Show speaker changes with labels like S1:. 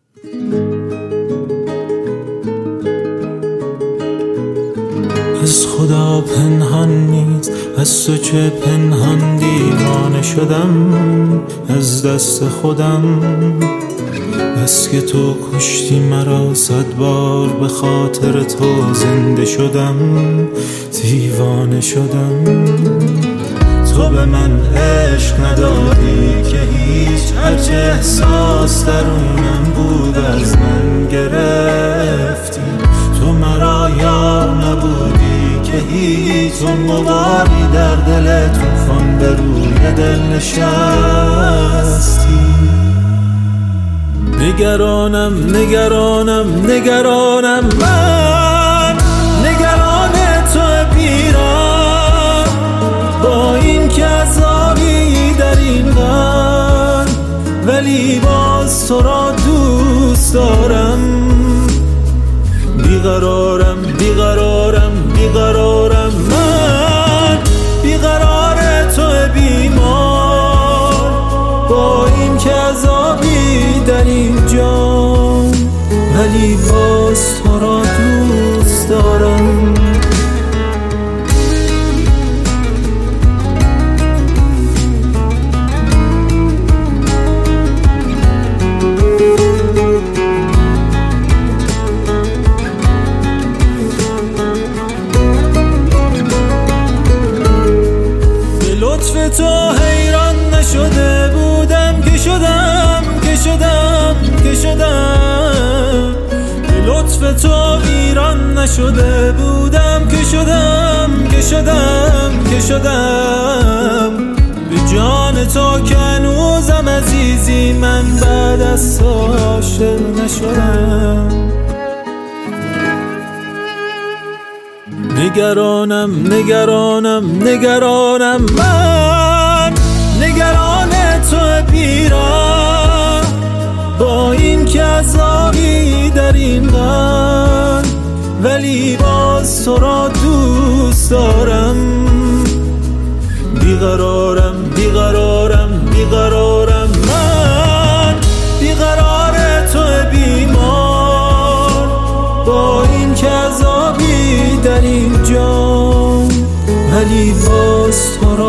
S1: از خدا پنهان نیست، از تو چه پنهان دیوانه شدم از دست خودم. بس که تو کشتی مرا 100 بار، به خاطر تو زنده شدم، دیوانه شدم. تو به من عشق ندادی که هیچ، هرچه احساس درونم بود از من گرفتی. تو مرا یار نبودی که هیچ، اون غباری در دل طوفان به روی دل نشستی. نگرانم نگرانم نگرانم من، نگران تو بیران، با این که عذابی در این غم، ولی باز تو را دوست دارم. بیقرارم بیقرارم بیقرارم من، بیقرار تو بیمار، با این که عذابی در این جان، ولی باز تو را دوست دارم. لطف تو حیران نشده بودم که شدم که شدم که شدم. به لطف تو ویران نشده بودم که شدم که شدم که شدم. به جان تو که هنوزم عزیزی، من بعد از تو عاشق نشدم. نگرانم نگرانم نگرانم من، نگران تو بیران، با این که عذابی در این غم، ولی باز تو را دوست دارم. بیقرارم بیقرارم بیقرارم من، بیقرار تو بیمار، با این که عذابی در این جان، ولی باز تو را